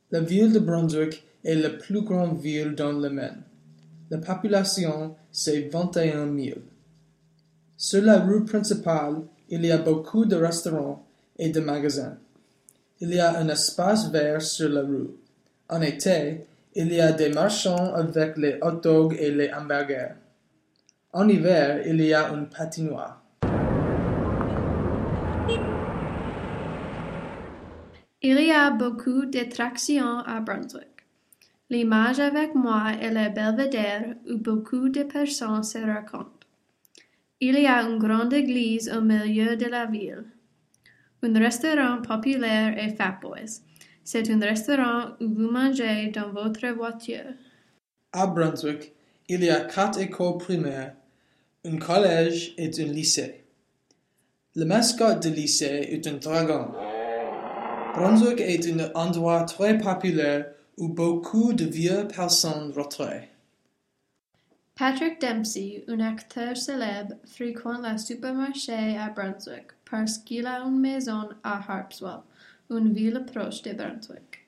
La ville de Brunswick est la plus grande ville dans le Maine. La population, c'est 21 000. Sur la rue principale, il y a beaucoup de restaurants et de magasins. Il y a un espace vert sur la rue. En été, il y a des marchands avec les hot dogs et les hamburgers. En hiver, il y a une patinoire. Il y a beaucoup d'attractions à Brunswick. L'image avec moi est le belvédère où beaucoup de personnes se rencontrent. Il y a une grande église au milieu de la ville. Un restaurant populaire est Fat Boys. C'est un restaurant où vous mangez dans votre voiture. À Brunswick, il y a 4 écoles primaires, un collège et un lycée. Le mascotte du lycée est un dragon. Brunswick est un endroit très populaire où beaucoup de vieux personnes retraient. Patrick Dempsey, un acteur célèbre, fréquente le supermarché à Brunswick parce qu'il a une maison à Harpswell, une ville proche de Brunswick.